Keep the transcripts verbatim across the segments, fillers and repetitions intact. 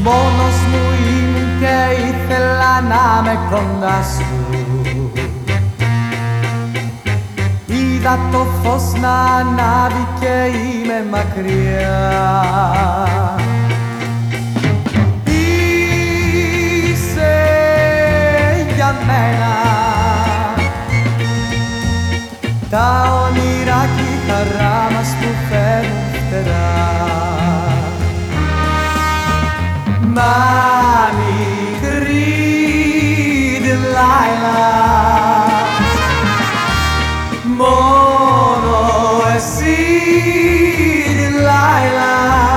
Μόνος μου ήμουν και ήθελα να με κοντά σου. Είδα το φως να ανάβει και είμαι μακριά. Είσαι για μένα τα όνειρα κι η χαρά μας που φέρνουν φτερά. Μα μικρή Ντελάιλα, μόνο εσύ Ντελάιλα,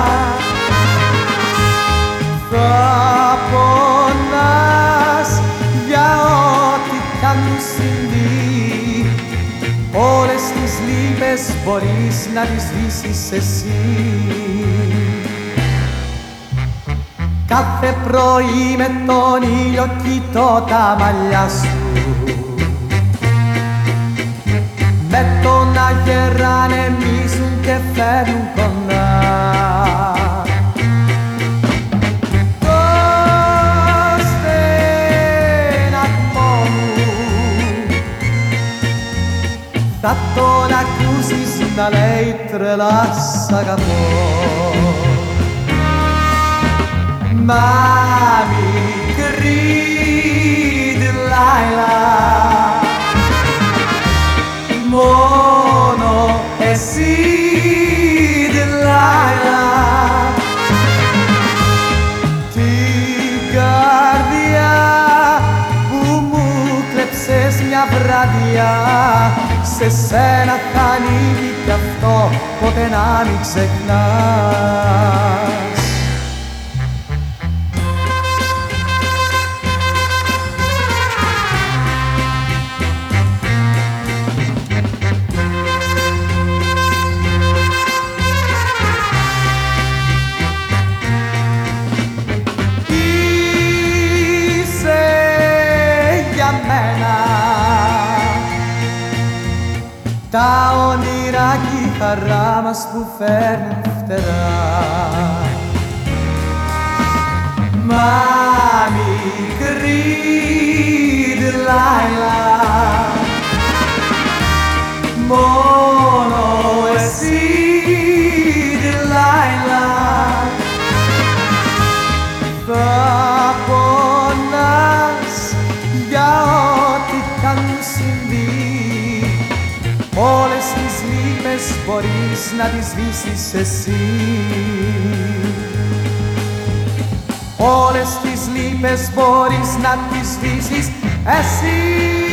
θα πονάς για ό,τι κι αν μου συμβεί. Όλες τις λύπες μπορείς να τις σβήσεις εσύ. Κάθε πρωί με τον ήλιο κοιτώ τα μαλλιά σου, με τον αγέρα ανεμίζουν και φέρνουν κοντά. Το στεναγμό μου θα τον ακούσεις να λέει τρελά σ' αγαπώ. Μα μικρή Ντελάιλα, μόνο εσύ Ντελάιλα, την καρδιά που μου κλέψες μια βραδιά, σε σένα θα ανοίγει κι αυτό, ποτέ να μην ξεχνάς. Τα όνειρα κι η χαρά μας που φέρνουν φτερά. Μα μικρή Ντελάιλα, μόνο εσύ Ντελάιλα, θα πονάς για ό,τι κι αν μου συμβεί. Όλες τις λύπες μπορείς να τις σβήσεις εσύ. Όλες τις λύπες μπορείς να τις σβήσεις εσύ.